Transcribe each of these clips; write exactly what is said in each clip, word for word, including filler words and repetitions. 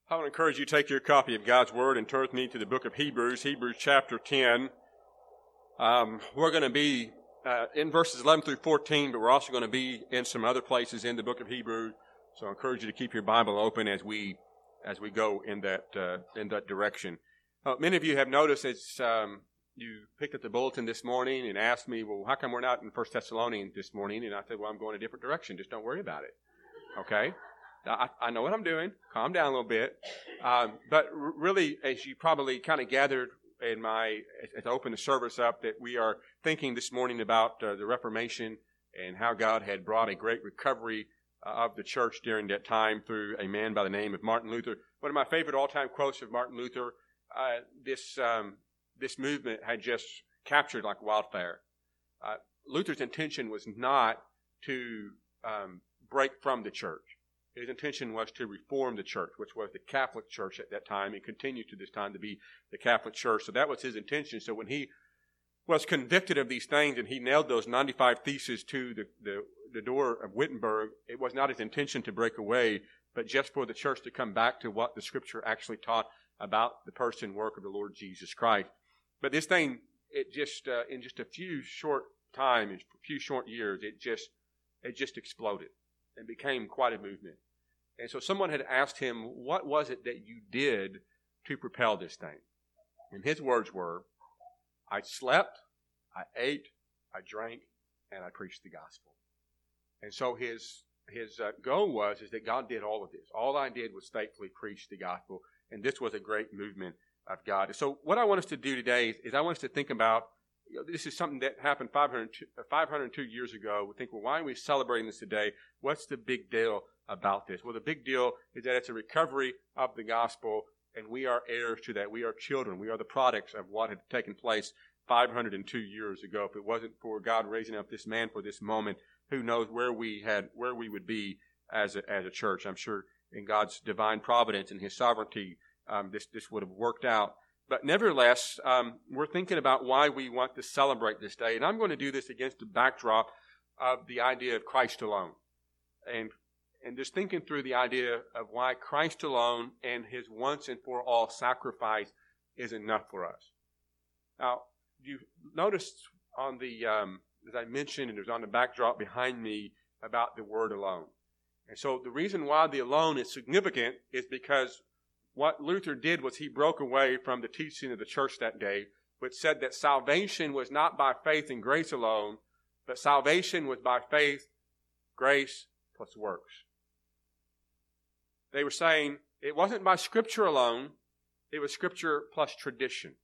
I want to encourage you to take your copy of God's Word and turn with me to the book of Hebrews, Hebrews chapter ten. Um, we're going to be uh, in verses eleven through fourteen, but we're also going to be in some other places in the book of Hebrews. So I encourage you to keep your Bible open as we as we go in that uh, in that direction. Uh, many of you have noticed as um, you picked up the bulletin this morning and asked me, well, how come we're not in First Thessalonians this morning? And I said, well, I'm going a different direction. Just don't worry about it. Okay? I, I know what I'm doing. Calm down a little bit. Um, but r- really, as you probably kind of gathered in my, as I opened the service up, that we are thinking this morning about uh, the Reformation and how God had brought a great recovery uh, of the church during that time through a man by the name of Martin Luther. One of my favorite all-time quotes of Martin Luther, uh, this um, this movement had just captured like wildfire. Uh, Luther's intention was not to um, break from the church. His intention was to reform the church, which was the Catholic Church at that time and continued to this time to be the Catholic Church. So that was his intention. So when he was convicted of these things and he nailed those ninety-five theses to the, the, the door of Wittenberg, it was not his intention to break away, but just for the church to come back to what the Scripture actually taught about the person and work of the Lord Jesus Christ. But this thing, it just uh, in just a few short time, in a few short years, it just it just exploded and became quite a movement. And so someone had asked him, what was it that you did to propel this thing? And his words were, I slept, I ate, I drank, and I preached the gospel. And so his his uh, goal was is that God did all of this. All I did was faithfully preach the gospel. And this was a great movement of God. So what I want us to do today is, is I want us to think about, you know, this is something that happened five hundred two years ago. We think, well, why are we celebrating this today? What's the big deal about this? Well, the big deal is that it's a recovery of the gospel, and we are heirs to that. We are children. We are the products of what had taken place five hundred two years ago. If it wasn't for God raising up this man for this moment, who knows where we had, where we would be as a, as a church. I'm sure in God's divine providence and His sovereignty, um, this this would have worked out. But nevertheless, um, we're thinking about why we want to celebrate this day. And I'm going to do this against the backdrop of the idea of Christ alone. And and just thinking through the idea of why Christ alone and His once and for all sacrifice is enough for us. Now, you noticed on the, um, as I mentioned, and there's on the backdrop behind me about the word alone. And so the reason why the alone is significant is because what Luther did was he broke away from the teaching of the church that day, which said that salvation was not by faith and grace alone, but salvation was by faith, grace, plus works. They were saying it wasn't by Scripture alone, it was Scripture plus tradition.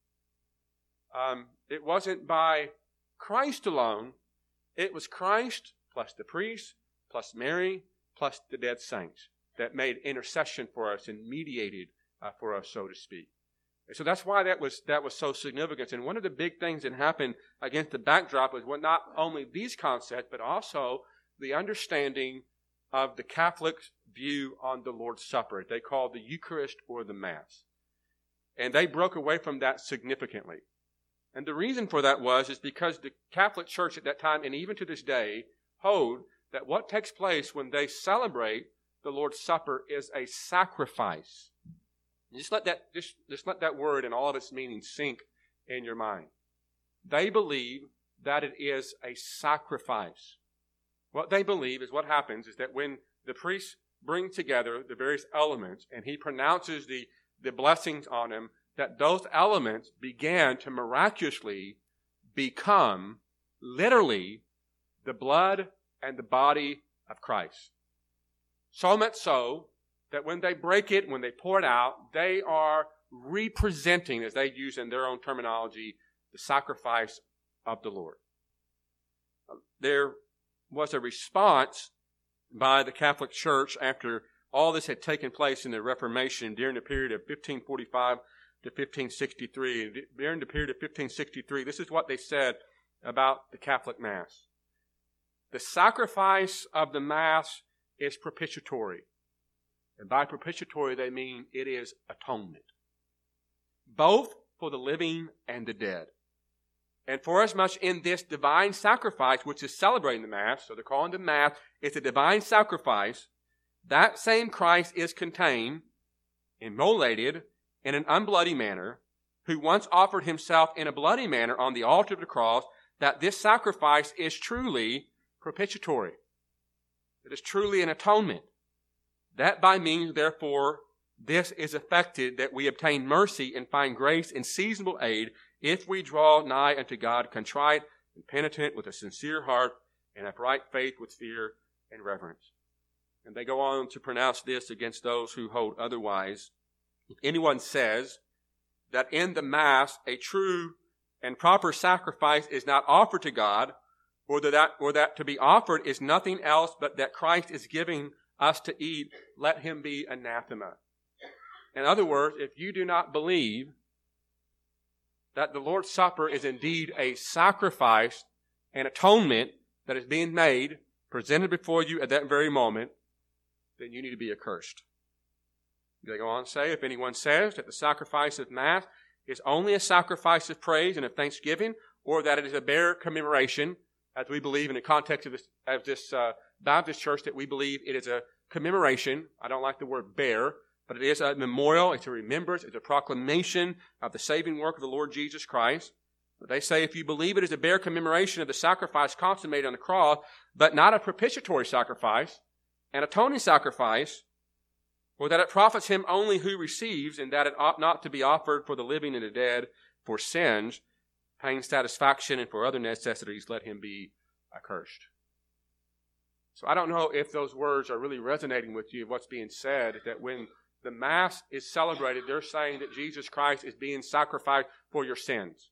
Um, it wasn't by Christ alone, it was Christ plus the priest, plus Mary, plus the dead saints that made intercession for us and mediated Uh, for us, so to speak. And so that's why that was that was so significant. And one of the big things that happened against the backdrop was what not only these concepts, but also the understanding of the Catholic view on the Lord's Supper. They called the Eucharist or the Mass. And they broke away from that significantly. And the reason for that was is because the Catholic Church at that time, and even to this day, hold that what takes place when they celebrate the Lord's Supper is a sacrifice. Just let that just, just let that word and all of its meaning sink in your mind. They believe that it is a sacrifice. What they believe is what happens is that when the priests bring together the various elements and he pronounces the, the blessings on them, that those elements began to miraculously become literally the blood and the body of Christ. So much so that when they break it, when they pour it out, they are representing, as they use in their own terminology, the sacrifice of the Lord. There was a response by the Catholic Church after all this had taken place in the Reformation during the period of fifteen forty-five to fifteen sixty-three. During the period of fifteen sixty-three, this is what they said about the Catholic Mass. The sacrifice of the Mass is propitiatory. And by propitiatory, they mean it is atonement. Both for the living and the dead. And for as much in this divine sacrifice, which is celebrating the Mass, so they're calling the Mass, it's a divine sacrifice, that same Christ is contained immolated in an unbloody manner, who once offered himself in a bloody manner on the altar of the cross, that this sacrifice is truly propitiatory. It is truly an atonement. That by means, therefore, this is effected, that we obtain mercy and find grace and seasonable aid if we draw nigh unto God contrite and penitent with a sincere heart and upright faith with fear and reverence. And they go on to pronounce this against those who hold otherwise. If anyone says that in the Mass a true and proper sacrifice is not offered to God, or that, or that to be offered is nothing else but that Christ is giving us to eat, let him be anathema. In other words, if you do not believe that the Lord's Supper is indeed a sacrifice and atonement that is being made, presented before you at that very moment, then you need to be accursed. They go on to say, if anyone says that the sacrifice of Mass is only a sacrifice of praise and of thanksgiving, or that it is a bare commemoration, as we believe in the context of this, of this uh, Baptist church, that we believe it is a commemoration. I don't like the word bare, but it is a memorial, it's a remembrance, it's a proclamation of the saving work of the Lord Jesus Christ. But they say if you believe it is a bare commemoration of the sacrifice consummated on the cross, but not a propitiatory sacrifice, an atoning sacrifice, or that it profits him only who receives, and that it ought not to be offered for the living and the dead, for sins, pain, satisfaction, and for other necessities, let him be accursed. So I don't know if those words are really resonating with you, what's being said, that when the Mass is celebrated, they're saying that Jesus Christ is being sacrificed for your sins.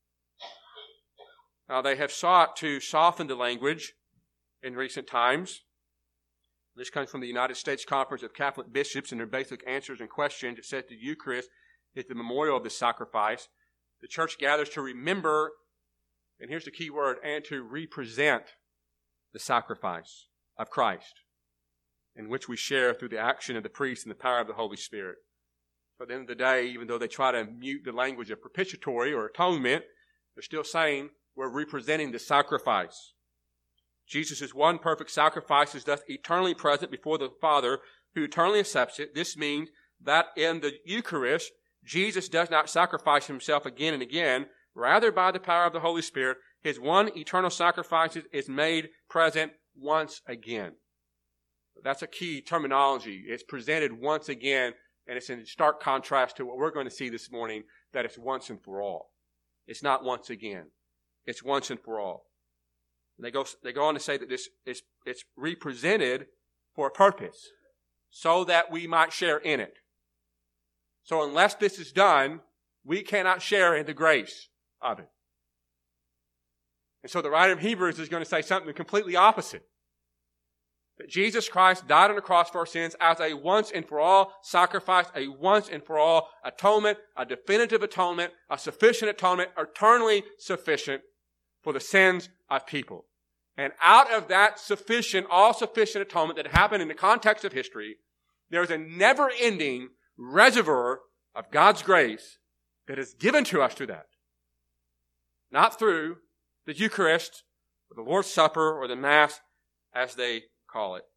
Now, they have sought to soften the language in recent times. This comes from the United States Conference of Catholic Bishops, and their basic answers and questions. It says the Eucharist is the memorial of the sacrifice. The church gathers to remember, and here's the key word, and to represent the sacrifice of Christ, in which we share through the action of the priest and the power of the Holy Spirit. So at the end of the day, even though they try to mute the language of propitiatory or atonement, they're still saying we're representing the sacrifice. Jesus' one perfect sacrifice is thus eternally present before the Father, who eternally accepts it. This means that in the Eucharist, Jesus does not sacrifice himself again and again. Rather, by the power of the Holy Spirit, his one eternal sacrifice is made present once again. That's a key terminology. It's presented once again, and it's in stark contrast to what we're going to see this morning, that it's once and for all. It's not once again. It's once and for all. And they go, they go on to say that this is, it's represented for a purpose, so that we might share in it. So unless this is done, we cannot share in the grace of it. And so the writer of Hebrews is going to say something completely opposite. That Jesus Christ died on the cross for our sins as a once and for all sacrifice, a once and for all atonement, a definitive atonement, a sufficient atonement, eternally sufficient for the sins of people. And out of that sufficient, all-sufficient atonement that happened in the context of history, there is a never-ending reservoir of God's grace that is given to us through that. Not through the Eucharist, or the Lord's Supper, or the Mass, as they call it.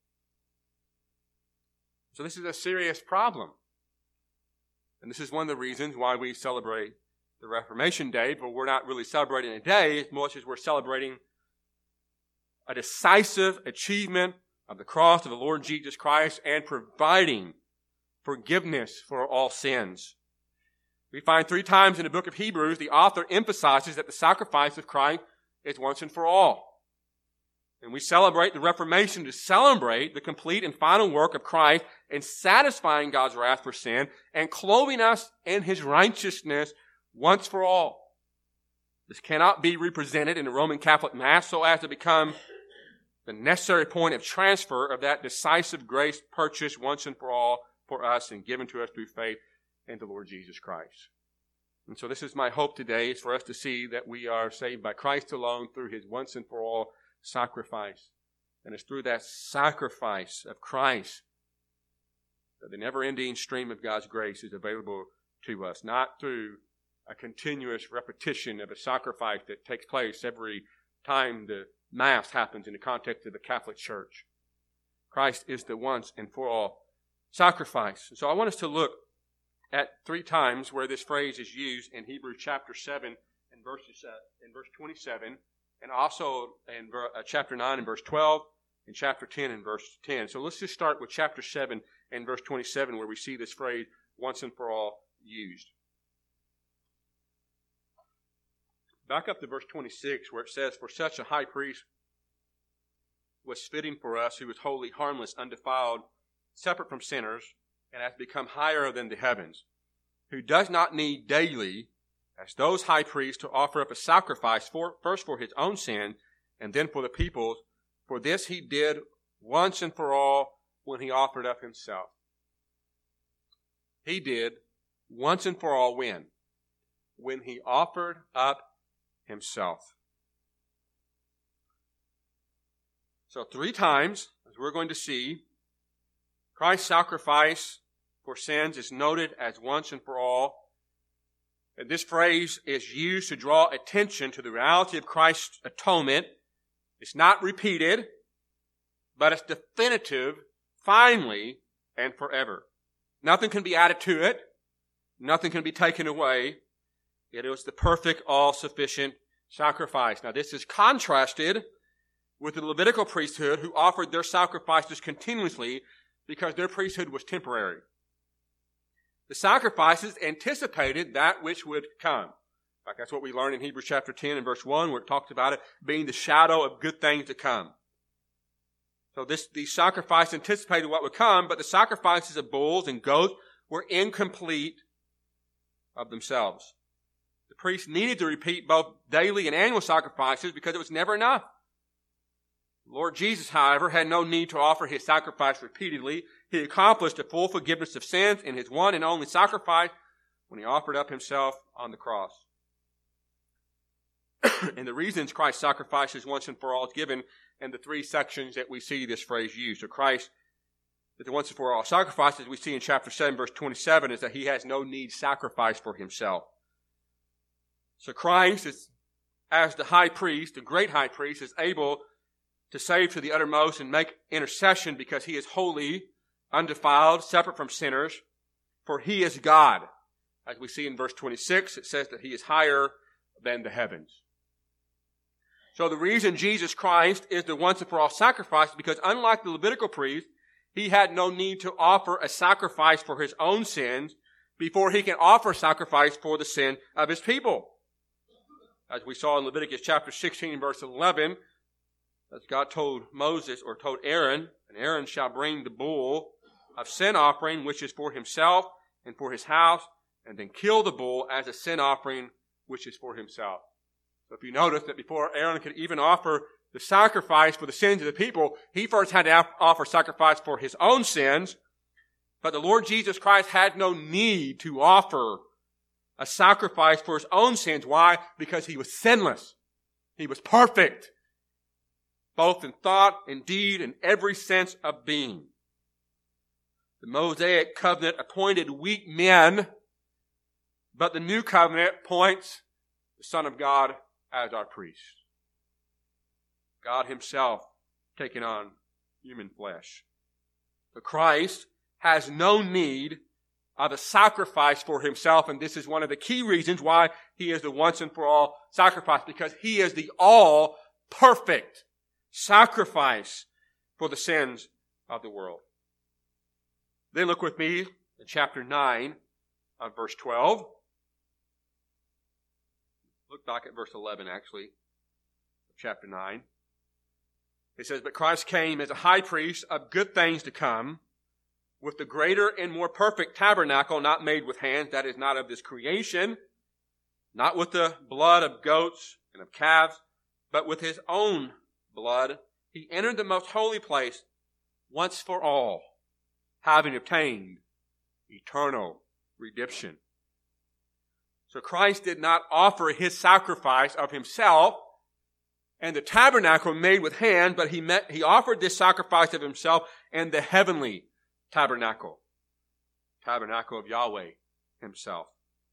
So this is a serious problem. And this is one of the reasons why we celebrate the Reformation Day, but we're not really celebrating a day as much as we're celebrating a decisive achievement of the cross of the Lord Jesus Christ and providing forgiveness for all sins. We find three times in the book of Hebrews, the author emphasizes that the sacrifice of Christ is once and for all. And we celebrate the Reformation to celebrate the complete and final work of Christ in satisfying God's wrath for sin and clothing us in his righteousness once for all. This cannot be represented in the Roman Catholic Mass so as to become the necessary point of transfer of that decisive grace purchased once and for all for us and given to us through faith in the Lord Jesus Christ. And so this is my hope today, is for us to see that we are saved by Christ alone through his once and for all sacrifice. And it's through that sacrifice of Christ that the never-ending stream of God's grace is available to us, not through a continuous repetition of a sacrifice that takes place every time the Mass happens in the context of the Catholic Church. Christ is the once and for all sacrifice. So I want us to look at three times where this phrase is used in Hebrews chapter seven and verses uh, in verse twenty-seven, and also in ver- uh, chapter nine and verse twelve, and chapter ten and verse ten. So let's just start with chapter seven and verse twenty-seven, where we see this phrase once and for all used. Back up to verse twenty-six, where it says, "For such a high priest was fitting for us, who was holy, harmless, undefiled, separate from sinners, and has become higher than the heavens, who does not need daily, as those high priests, to offer up a sacrifice for, first for his own sin, and then for the people's. For this he did once and for all when he offered up himself." He did once and for all when? When he offered up himself. So three times, as we're going to see, Christ's sacrifice for sins is noted as once and for all. And this phrase is used to draw attention to the reality of Christ's atonement. It's not repeated, but it's definitive, finally, and forever. Nothing can be added to it. Nothing can be taken away. It was the perfect, all-sufficient sacrifice. Now, this is contrasted with the Levitical priesthood, who offered their sacrifices continuously because their priesthood was temporary. The sacrifices anticipated that which would come. In fact, that's what we learn in Hebrews chapter ten and verse one, where it talks about it being the shadow of good things to come. So this, these sacrifices anticipated what would come, but the sacrifices of bulls and goats were incomplete of themselves. The priest needed to repeat both daily and annual sacrifices because it was never enough. Lord Jesus, however, had no need to offer his sacrifice repeatedly. He accomplished a full forgiveness of sins in his one and only sacrifice when he offered up himself on the cross. And the reasons Christ's sacrifice is once and for all is given in the three sections that we see this phrase used. So Christ, that the once and for all sacrifices we see in chapter seven, verse twenty-seven, is that he has no need sacrifice for himself. So Christ, is, as the high priest, the great high priest, is able to save to the uttermost and make intercession because he is holy, undefiled, separate from sinners, for he is God. As we see in verse twenty-six, it says that he is higher than the heavens. So the reason Jesus Christ is the once and for all sacrifice is because, unlike the Levitical priest, he had no need to offer a sacrifice for his own sins before he can offer sacrifice for the sin of his people. As we saw in Leviticus chapter sixteen, verse eleven, as God told Moses, or told Aaron, "And Aaron shall bring the bull of sin offering, which is for himself and for his house, and then kill the bull as a sin offering, which is for himself." So if you notice that before Aaron could even offer the sacrifice for the sins of the people, he first had to offer sacrifice for his own sins. But the Lord Jesus Christ had no need to offer a sacrifice for his own sins. Why? Because he was sinless. He was perfect, both in thought and deed and every sense of being. The Mosaic covenant appointed weak men, but the new covenant points the Son of God as our priest. God himself taking on human flesh. But Christ has no need of a sacrifice for himself, and this is one of the key reasons why he is the once and for all sacrifice, because he is the all perfect sacrifice for the sins of the world. Then look with me in chapter nine of verse twelve. Look back at verse eleven, actually, of chapter nine. It says, "But Christ came as a high priest of good things to come, with the greater and more perfect tabernacle, not made with hands, that is, not of this creation, not with the blood of goats and of calves, but with his own blood. He entered the most holy place once for all, having obtained eternal redemption." So Christ did not offer his sacrifice of himself and the tabernacle made with hands, but he met, he offered this sacrifice of himself and the heavenly tabernacle, tabernacle of Yahweh himself.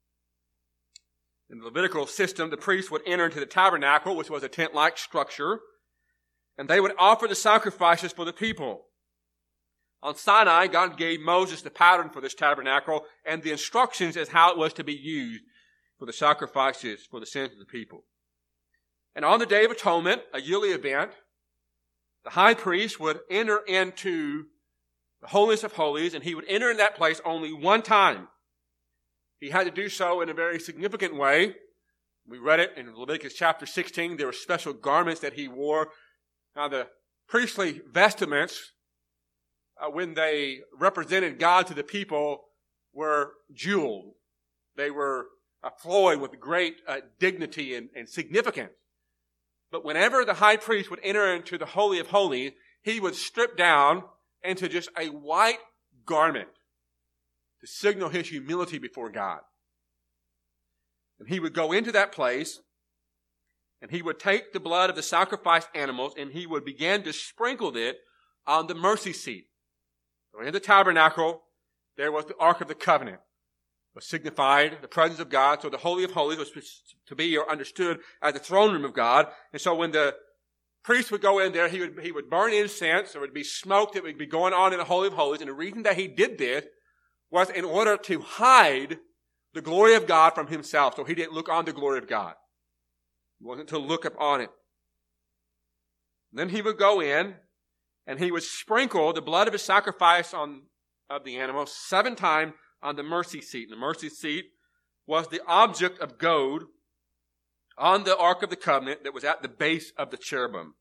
In the Levitical system, the priest would enter into the tabernacle, which was a tent-like structure, and they would offer the sacrifices for the people. On Sinai, God gave Moses the pattern for this tabernacle and the instructions as how it was to be used for the sacrifices for the sins of the people. And on the Day of Atonement, a yearly event, the high priest would enter into the holiest of holies, and he would enter in that place only one time. He had to do so in a very significant way. We read it in Leviticus chapter sixteen. There were special garments that he wore. Now, the priestly vestments, uh, when they represented God to the people, were jeweled. They were uh, flowing with great uh, dignity and, and significance. But whenever the high priest would enter into the Holy of Holies, he would strip down into just a white garment to signal his humility before God. And he would go into that place, and he would take the blood of the sacrificed animals, and he would begin to sprinkle it on the mercy seat. So in the tabernacle, there was the Ark of the Covenant, was signified the presence of God. So the Holy of Holies was to be or understood as the throne room of God. And so when the priest would go in there, he would, he would burn incense. There would be smoke that would be going on in the Holy of Holies. And the reason that he did this was in order to hide the glory of God from himself. So he didn't look on the glory of God. He wasn't to look upon it. And then he would go in and he would sprinkle the blood of his sacrifice on, of the animal seven times on the mercy seat. And the mercy seat was the object of gold on the Ark of the Covenant that was at the base of the cherubim.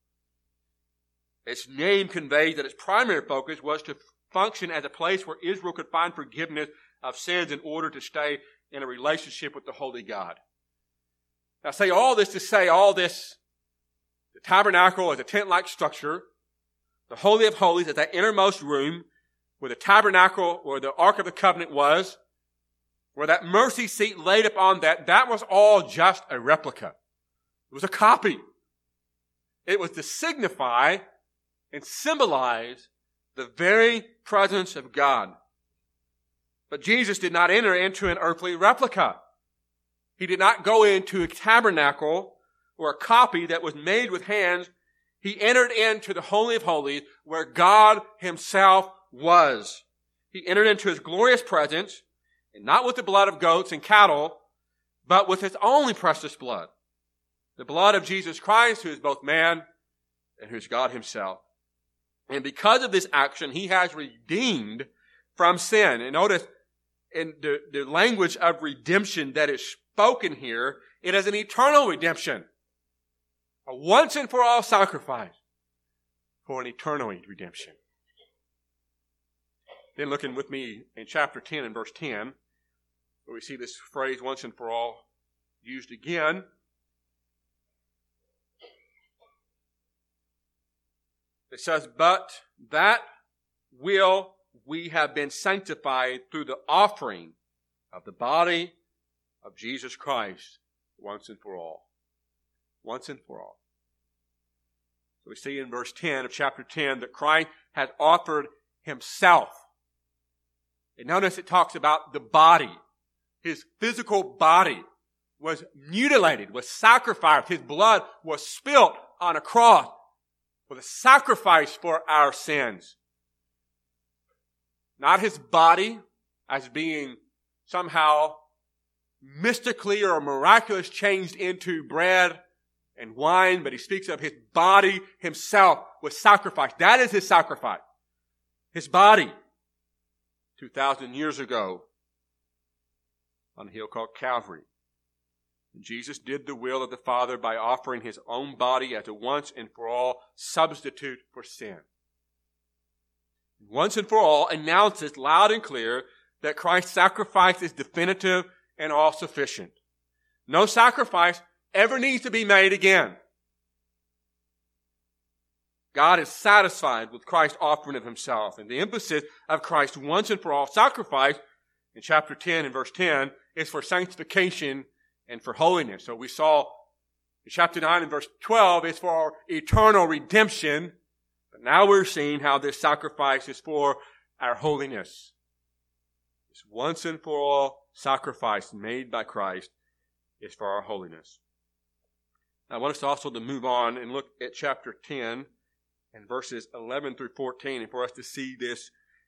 Its name conveys that its primary focus was to function as a place where Israel could find forgiveness of sins in order to stay in a relationship with the Holy God. Now, I say all this to say all this, the tabernacle is a tent-like structure. The Holy of Holies is that innermost room where the tabernacle, where the Ark of the Covenant was, where that mercy seat laid upon that, that was all just a replica. It was a copy. It was to signify and symbolize the very presence of God. But Jesus did not enter into an earthly replica. He did not go into a tabernacle or a copy that was made with hands. He entered into the Holy of Holies where God himself was. He entered into his glorious presence, and not with the blood of goats and cattle, but with his only precious blood, the blood of Jesus Christ, who is both man and who is God himself. And because of this action, he has redeemed from sin. And notice in the, the language of redemption that is spoken here, it is an eternal redemption. A once and for all sacrifice for an eternal redemption. Then looking with me in chapter ten and verse ten, where we see this phrase once and for all used again. It says, but that will we have been sanctified through the offering of the body of Jesus Christ once and for all. Once and for all. So we see in verse ten of chapter ten that Christ has offered himself. And notice it talks about the body. His physical body was mutilated, was sacrificed. His blood was spilt on a cross for the sacrifice for our sins. Not his body as being somehow mystically or miraculously changed into bread and wine, but he speaks of his body himself was sacrificed. That is his sacrifice. His body, two thousand years ago, on a hill called Calvary. And Jesus did the will of the Father by offering his own body as a once and for all substitute for sin. Once and for all announces loud and clear that Christ's sacrifice is definitive and all sufficient. No sacrifice ever needs to be made again. God is satisfied with Christ's offering of himself. And the emphasis of Christ's once and for all sacrifice in chapter ten and verse ten is for sanctification and for holiness. So we saw in chapter nine and verse twelve is for eternal redemption. But now we're seeing how this sacrifice is for our holiness. This once and for all sacrifice made by Christ is for our holiness. I want us also to move on and look at chapter ten and verses eleven through fourteen, and for us to see this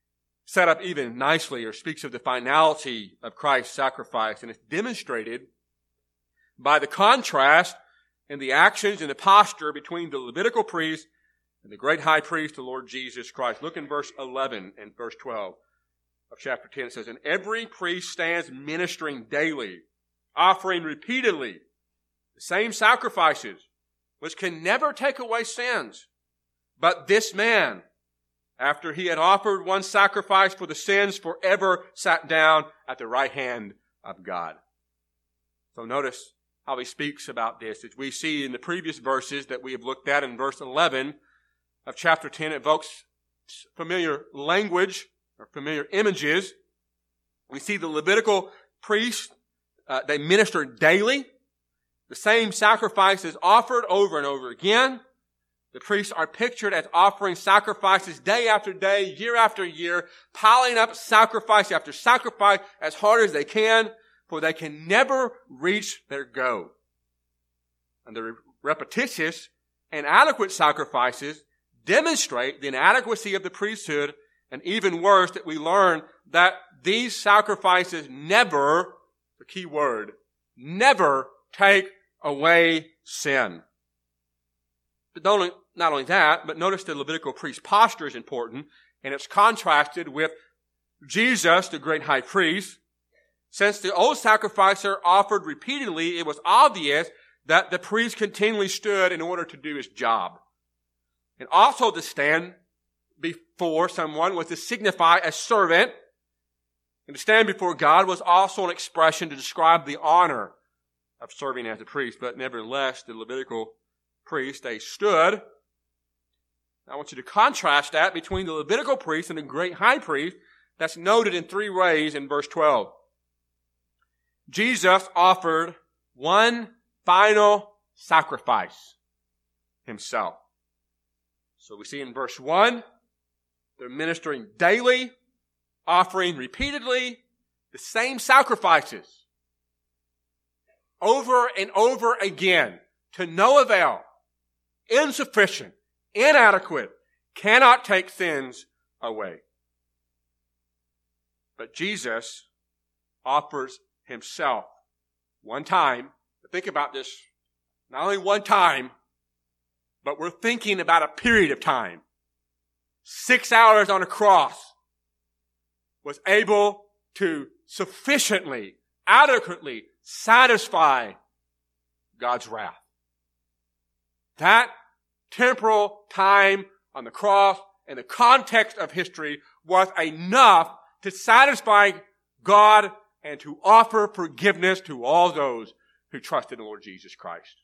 set up even nicely, or speaks of the finality of Christ's sacrifice, and it's demonstrated by the contrast in the actions and the posture between the Levitical priest and the great high priest, the Lord Jesus Christ. Look in verse eleven and verse twelve of chapter ten. It says, "And every priest stands ministering daily, offering repeatedly the same sacrifices, which can never take away sins. But this man, after he had offered one sacrifice for the sins forever, sat down at the right hand of God." So notice how he speaks about this. As we see in the previous verses that we have looked at, in verse eleven of chapter ten, it evokes familiar language or familiar images. We see the Levitical priests, uh, they ministered daily. The same sacrifice is offered over and over again. The priests are pictured as offering sacrifices day after day, year after year, piling up sacrifice after sacrifice as hard as they can, for they can never reach their goal. And the repetitious and adequate sacrifices demonstrate the inadequacy of the priesthood, and even worse, that we learn that these sacrifices never, the key word, never take away sin. But not only, not only that, but notice the Levitical priest's posture is important, and it's contrasted with Jesus, the great high priest. Since the old sacrificer offered repeatedly, it was obvious that the priest continually stood in order to do his job. And also to stand before someone was to signify a servant. And to stand before God was also an expression to describe the honor of serving as a priest. But nevertheless, the Levitical priest, they stood. I want you to contrast that between the Levitical priest and the great high priest. That's noted in three ways in verse twelve. Jesus offered one final sacrifice himself. So we see in verse one, they're ministering daily, offering repeatedly the same sacrifices over and over again, to no avail, insufficient, inadequate, cannot take sins away. But Jesus offers himself one time. Think about this. Not only one time, but we're thinking about a period of time. Six hours on a cross was able to sufficiently, adequately satisfy God's wrath. That temporal time on the cross in the context of history was enough to satisfy God and to offer forgiveness to all those who trusted in the Lord Jesus Christ.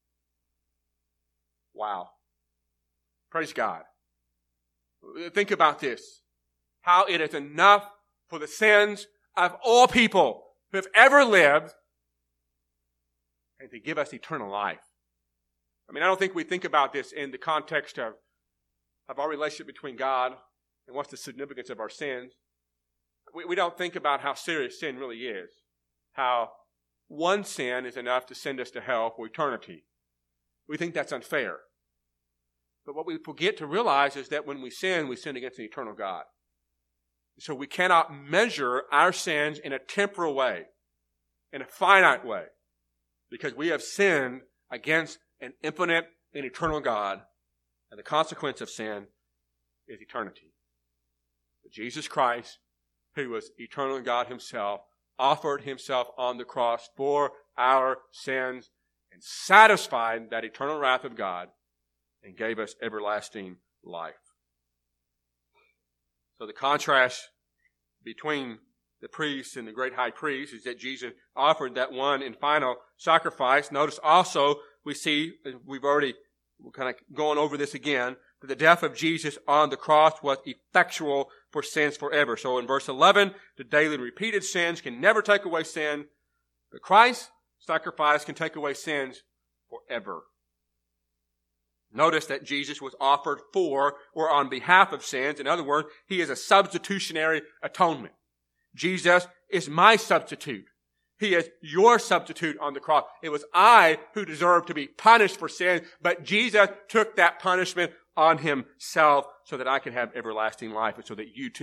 Wow. Praise God. Think about this. How it is enough for the sins of all people who have ever lived and to give us eternal life. I mean, I don't think we think about this in the context of, of our relationship between God and what's the significance of our sins. We, we don't think about how serious sin really is. How one sin is enough to send us to hell for eternity. We think that's unfair. But what we forget to realize is that when we sin, we sin against an eternal God. So we cannot measure our sins in a temporal way, in a finite way, because we have sinned against an infinite and eternal God, and the consequence of sin is eternity. But Jesus Christ, who was eternal God himself, offered himself on the cross for our sins and satisfied that eternal wrath of God and gave us everlasting life. So the contrast between the priest and the great high priest is that Jesus offered that one and final sacrifice. Notice also we see, we've already we're kind of going over this again, that the death of Jesus on the cross was effectual for sins forever. So in verse eleven, the daily and repeated sins can never take away sin, but Christ's sacrifice can take away sins forever. Notice that Jesus was offered for or on behalf of sins. In other words, he is a substitutionary atonement. Jesus is my substitute. He is your substitute on the cross. It was I who deserved to be punished for sin, but Jesus took that punishment on himself so that I can have everlasting life and so that you too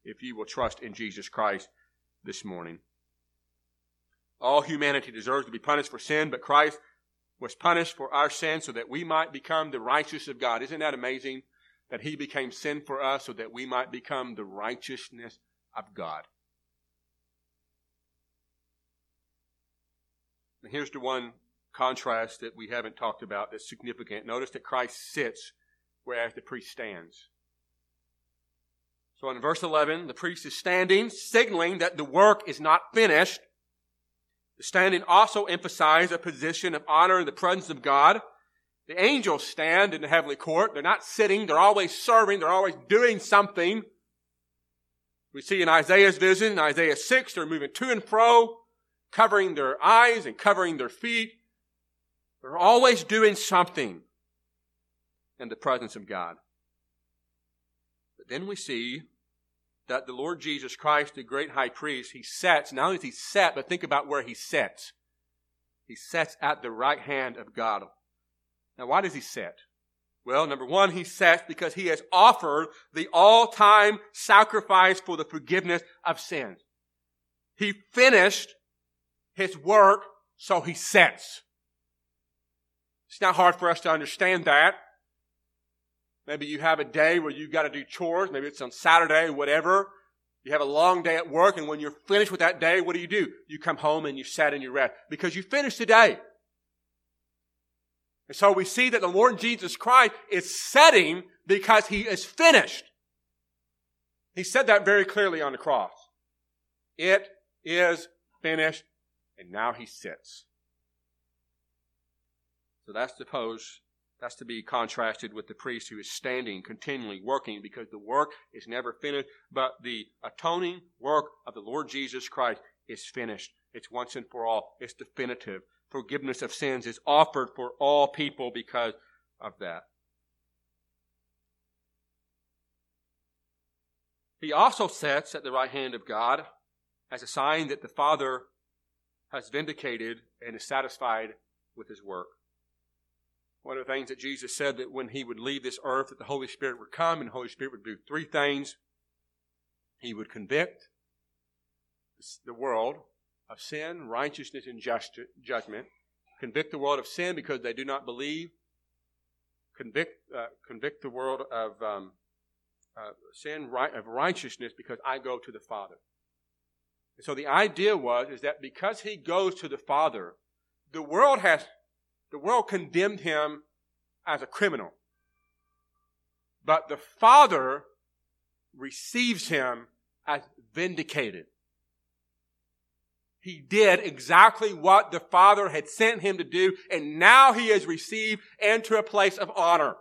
if you will trust in Jesus Christ this morning. All humanity deserves to be punished for sin, but Christ was punished for our sin so that we might become the righteousness of God. Isn't that amazing? That He became sin for us so that we might become the righteousness of God. And here's the one contrast that we haven't talked about that's significant. Notice that Christ sits, whereas the priest stands. So in verse eleven, the priest is standing, signaling that the work is not finished. The standing also emphasizes a position of honor in the presence of God. The angels stand in the heavenly court. They're not sitting. They're always serving. They're always doing something. We see in Isaiah's vision, in Isaiah six, they're moving to and fro, covering their eyes and covering their feet. They're always doing something in the presence of God. But then we see that the Lord Jesus Christ, the great high priest, He sits. Not only does He sit, but think about where He sits. He sits at the right hand of God. Now, why does He sit? Well, number one, He sits because He has offered the all-time sacrifice for the forgiveness of sins. He finished His work, so He sits. It's not hard for us to understand that. Maybe you have a day where you've got to do chores. Maybe it's on Saturday, whatever. You have a long day at work, and when you're finished with that day, what do you do? You come home and you sit and you rest because you finished the day. And so we see that the Lord Jesus Christ is sitting because He is finished. He said that very clearly on the cross. It is finished, and now He sits. So that's supposed That's to be contrasted with the priest who is standing, continually working, because the work is never finished. But the atoning work of the Lord Jesus Christ is finished. It's once and for all. It's definitive. Forgiveness of sins is offered for all people because of that. He also sits at the right hand of God as a sign that the Father has vindicated and is satisfied with His work. One of the things that Jesus said, that when He would leave this earth, that the Holy Spirit would come, and the Holy Spirit would do three things. He would convict the world of sin, righteousness, and just, judgment. Convict the world of sin because they do not believe. Convict, uh, convict the world of um, uh, sin, right, of righteousness because I go to the Father. And so the idea was is that because He goes to the Father, the world has The world condemned Him as a criminal. But the Father receives Him as vindicated. He did exactly what the Father had sent Him to do, and now He is received into a place of honor.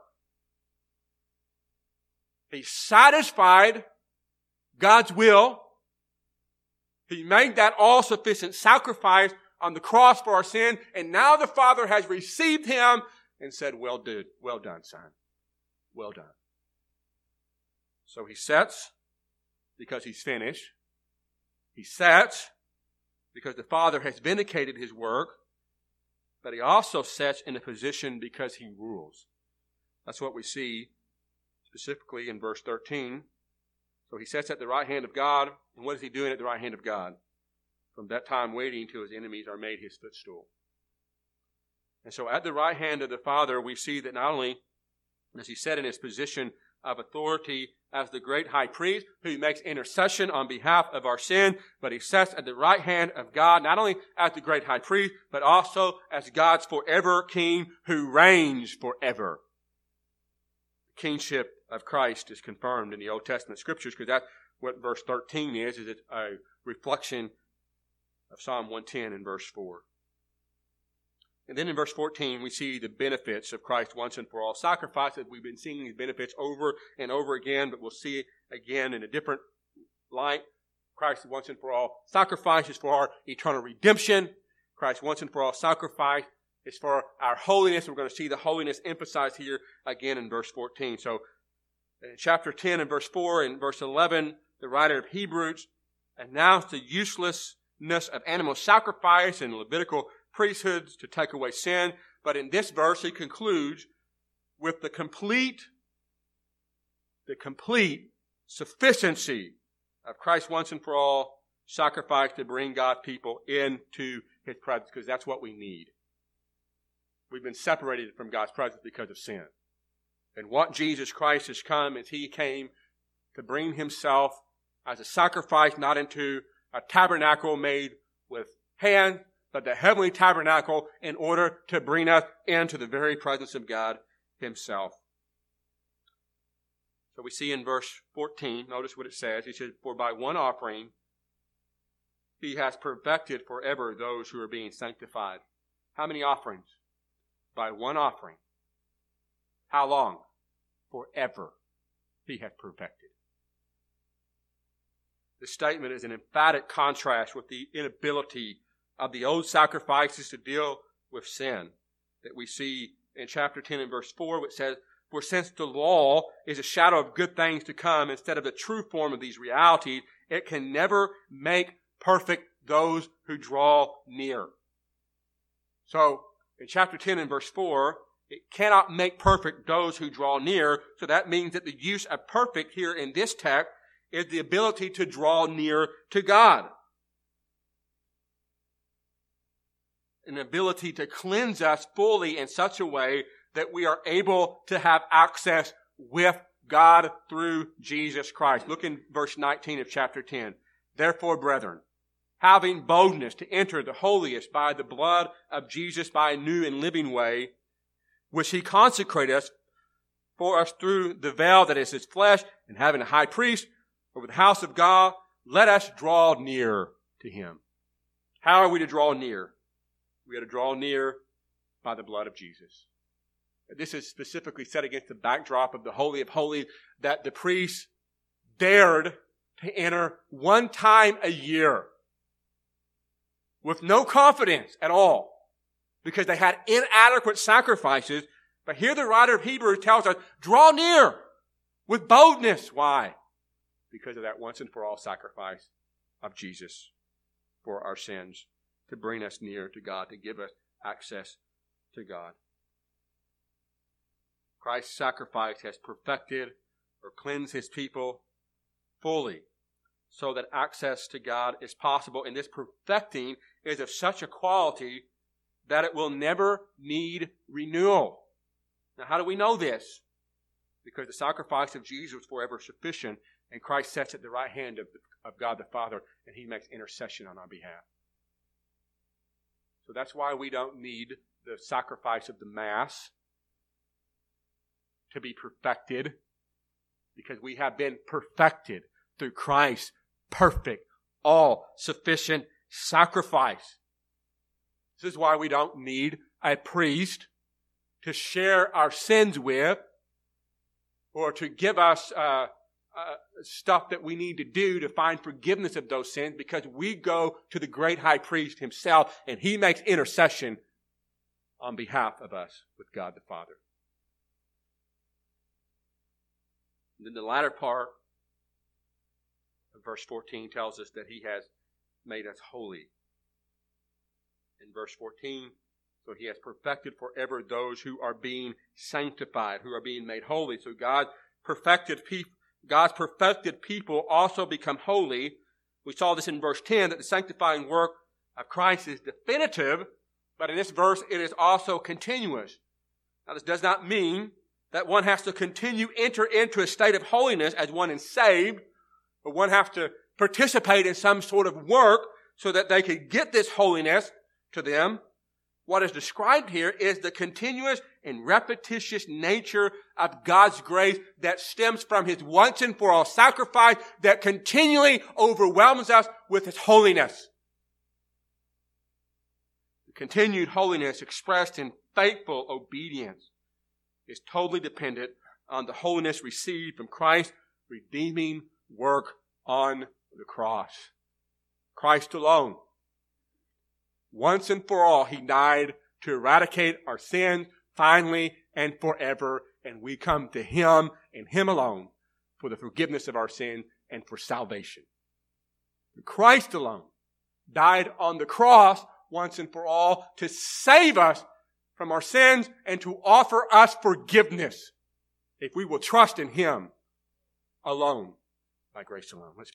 He satisfied God's will. He made that all-sufficient sacrifice on the cross for our sin, and now the Father has received Him and said, well done, well done, son. Well done. So He sits because He's finished. He sits because the Father has vindicated His work, but He also sits in a position because He rules. That's what we see specifically in verse thirteen. So He sits at the right hand of God, and what is He doing at the right hand of God? From that time waiting till His enemies are made His footstool. And so at the right hand of the Father, we see that not only does He sit in His position of authority as the great high priest who makes intercession on behalf of our sin, but He sits at the right hand of God, not only as the great high priest, but also as God's forever King who reigns forever. The kingship of Christ is confirmed in the Old Testament Scriptures, because that's what verse thirteen is, is it's a reflection of Psalm one ten in verse four. And then in verse fourteen, we see the benefits of Christ's once and for all sacrifice. We've been seeing these benefits over and over again, but we'll see it again in a different light. Christ's once and for all sacrifice is for our eternal redemption. Christ's once and for all sacrifice is for our holiness. We're going to see the holiness emphasized here again in verse fourteen. So in chapter ten and verse four and verse eleven, the writer of Hebrews announced the useless of animal sacrifice and Levitical priesthoods to take away sin. But in this verse, he concludes with the complete, the complete sufficiency of Christ once and for all sacrifice to bring God's people into His presence, because that's what we need. We've been separated from God's presence because of sin. And what Jesus Christ has come is He came to bring Himself as a sacrifice, not into a tabernacle made with hands, but the heavenly tabernacle, in order to bring us into the very presence of God Himself. So we see in verse fourteen, notice what it says. He says, "For by one offering He has perfected forever those who are being sanctified." How many offerings? By one offering. How long? Forever He has perfected. This statement is an emphatic contrast with the inability of the old sacrifices to deal with sin that we see in chapter ten and verse four, which says, "For since the law is a shadow of good things to come instead of the true form of these realities, it can never make perfect those who draw near." So, in chapter ten and verse four, it cannot make perfect those who draw near. So that means that the use of perfect here in this text is the ability to draw near to God. An ability to cleanse us fully in such a way that we are able to have access with God through Jesus Christ. Look in verse nineteen of chapter ten. "Therefore, brethren, having boldness to enter the holiest by the blood of Jesus, by a new and living way, which He consecrated us for us through the veil that is His flesh, and having a high priest over the house of God, let us draw near to Him." How are we to draw near? We are to draw near by the blood of Jesus. This is specifically set against the backdrop of the Holy of Holies, that the priests dared to enter one time a year with no confidence at all, because they had inadequate sacrifices. But here the writer of Hebrews tells us, draw near with boldness. Why? Because of that once and for all sacrifice of Jesus for our sins, to bring us near to God, to give us access to God. Christ's sacrifice has perfected or cleansed His people fully, so that access to God is possible. And this perfecting is of such a quality that it will never need renewal. Now, how do we know this? Because the sacrifice of Jesus was forever sufficient, and Christ sits at the right hand of, the, of God the Father, and He makes intercession on our behalf. So that's why we don't need the sacrifice of the Mass to be perfected, because we have been perfected through Christ's perfect, all-sufficient sacrifice. This is why we don't need a priest to share our sins with, or to give us uh, uh, stuff that we need to do to find forgiveness of those sins, because we go to the great high priest Himself, and He makes intercession on behalf of us with God the Father. And then the latter part of verse fourteen tells us that He has made us holy. In verse fourteen, so He has perfected forever those who are being sanctified, who are being made holy. So God perfected people, God's perfected people also become holy. We saw this in verse ten, that the sanctifying work of Christ is definitive, but in this verse it is also continuous. Now, this does not mean that one has to continue enter into a state of holiness as one is saved, but one has to participate in some sort of work so that they can get this holiness to them. What is described here is the continuous and repetitious nature of God's grace that stems from His once and for all sacrifice that continually overwhelms us with His holiness. The continued holiness expressed in faithful obedience is totally dependent on the holiness received from Christ's redeeming work on the cross. Christ alone. Once and for all, He died to eradicate our sins finally and forever, and we come to Him and Him alone for the forgiveness of our sin and for salvation. Christ alone died on the cross once and for all to save us from our sins and to offer us forgiveness if we will trust in Him alone, by grace alone. Let's